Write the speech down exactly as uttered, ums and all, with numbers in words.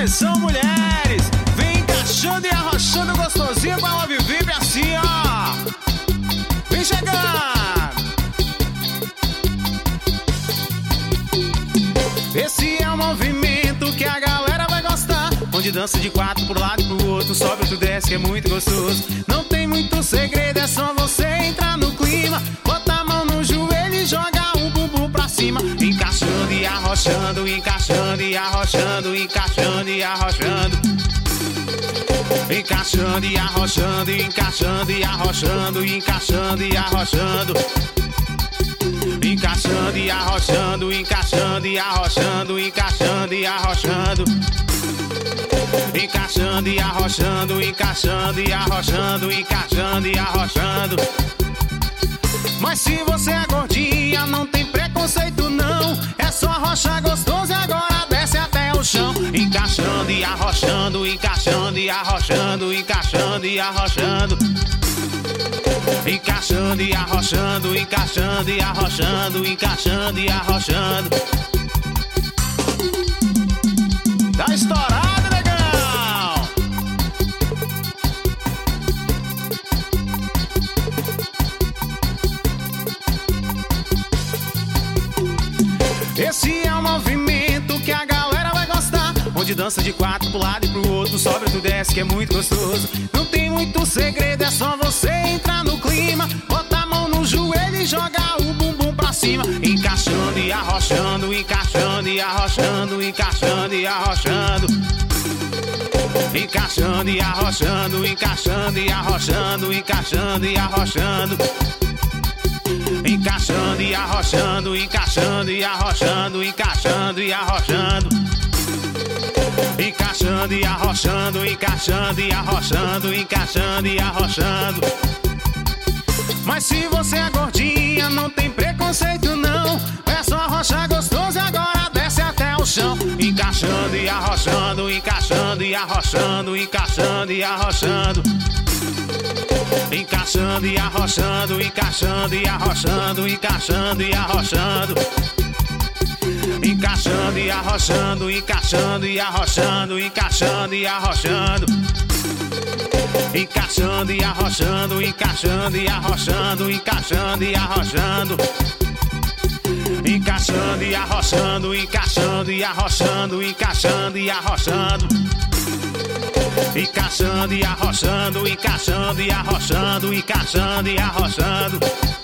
Atenção, mulheres, vem encaixando e arrochando gostosinho com a Love Vip assim, ó. Vem chegando. Esse é o movimento que a galera vai gostar, onde dança de quatro pro lado e pro outro, sobe outro desce, que é muito gostoso. Não tem muito segredo, é só você entrar no clima, bota a mão no joelho e joga o bumbum pra cima. Encaixando e arrochando, encaixando e arrochando, encaixando e arrochando. Encaixando e arrochando, encaixando e arrochando, encaixando e arrochando. Encaixando e arrochando, encaixando e arrochando, encaixando e arrochando. Encaixando e arrochando, encaixando e arrochando, encaixando e arrochando. Mas se você é gordinha, não tem preconceito não, é só arrochar gostoso e agora desce até o chão. Encaixando e arrochando, encaixando e arrochando, encaixando e arrochando. Encaixando e arrochando, encaixando e arrochando, encaixando e arrochando. Tá estourado, negão! Esse é o movimento que a galera vai gostar, onde dança de quatro pro lado e pro outro, sobe tu desce, que é muito gostoso. Não tem muito segredo, é só você entrar no clima, bota a mão no joelho e joga o bumbum pra cima. Encaixando e arrochando, encaixando e arrochando, encaixando e arrochando. Encaixando e arrochando, encaixando e arrochando, encaixando e arrochando. Encaixando e arrochando, encaixando e arrochando, encaixando e arrochando. Encaixando e arrochando, encaixando e arrochando, encaixando e arrochando. Mas se você é gordinha, não tem preconceito não, é só arrochar gostoso e agora desce até o chão. Encaixando e arrochando, encaixando e arrochando, encaixando e arrochando. Encaixando e arrochando, encaixando e arrochando, encaixando e arrochando. Encaixando e arrochando, encaixando e arrochando, encaixando e arrochando. Encaixando e arrochando, encaixando e arrochando, encaixando e arrochando. Encaixando e arrochando, encaixando e arrochando, encaixando e arrochando. Encaixando e arrochando, encaixando e arrochando, encaixando e arrochando.